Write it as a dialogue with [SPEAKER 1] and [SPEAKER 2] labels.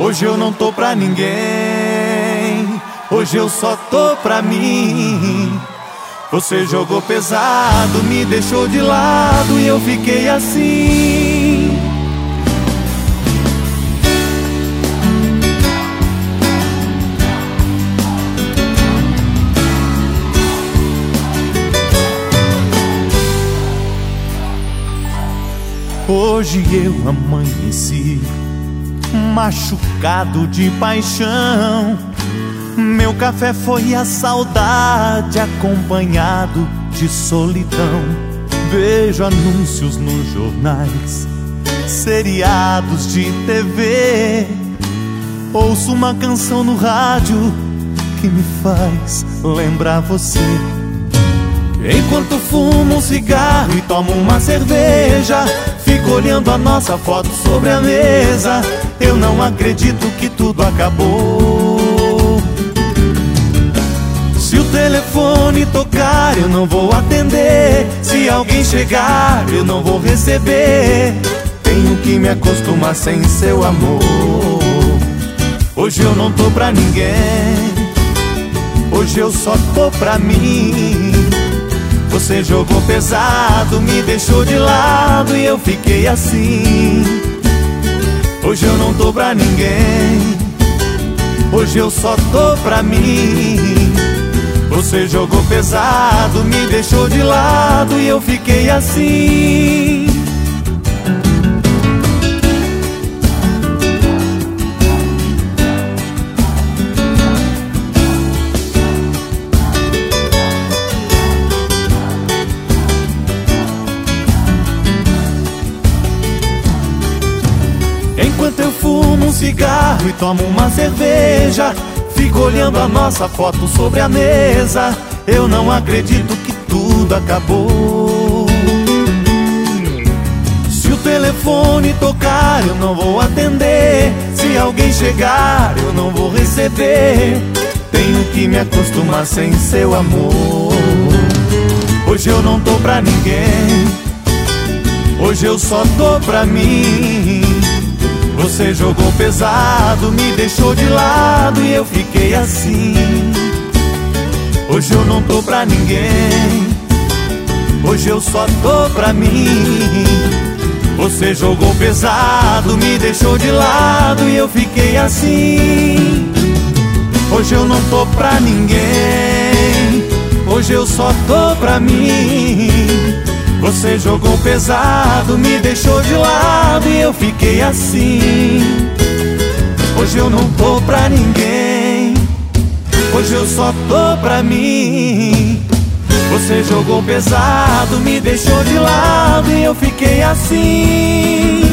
[SPEAKER 1] Hoje eu não tô pra ninguém, hoje eu só tô pra mim. Você jogou pesado, me deixou de lado e eu fiquei assim. Hoje eu amanheci machucado de paixão. Meu café foi a saudade acompanhado de solidão. Vejo anúncios nos jornais, seriados de TV. Ouço uma canção no rádio que me faz lembrar você. Enquanto fumo um cigarro e tomo uma cerveja, fico olhando a nossa foto sobre a mesa. Eu não acredito que tudo acabou. Se o telefone tocar, eu não vou atender. Se alguém chegar, eu não vou receber. Tenho que me acostumar sem seu amor. Hoje eu não tô pra ninguém, hoje eu só tô pra mim. Você jogou pesado, me deixou de lado e eu fiquei assim. Hoje eu não tô pra ninguém, hoje eu só tô pra mim. Você jogou pesado, me deixou de lado e eu fiquei assim. Enquanto eu fumo um cigarro e tomo uma cerveja, fico olhando a nossa foto sobre a mesa. Eu não acredito que tudo acabou. Se o telefone tocar, eu não vou atender. Se alguém chegar, eu não vou receber. Tenho que me acostumar sem seu amor. Hoje eu não tô pra ninguém, hoje eu só tô pra mim. Você jogou pesado, me deixou de lado e eu fiquei assim. Hoje eu não tô pra ninguém, hoje eu só tô pra mim. Você jogou pesado, me deixou de lado e eu fiquei assim. Hoje eu não tô pra ninguém, hoje eu só tô pra mim. Você jogou pesado, me deixou de lado e eu fiquei assim. Hoje eu não tô pra ninguém, hoje eu só tô pra mim. Você jogou pesado, me deixou de lado e eu fiquei assim.